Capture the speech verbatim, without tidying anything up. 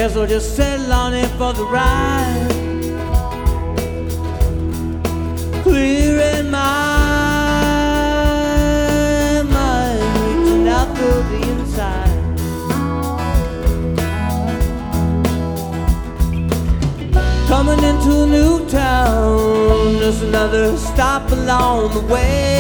Guess I'll just settle on in for the ride. Clearing my mind, reaching out to the inside. Coming into a new town, just another stop along the way.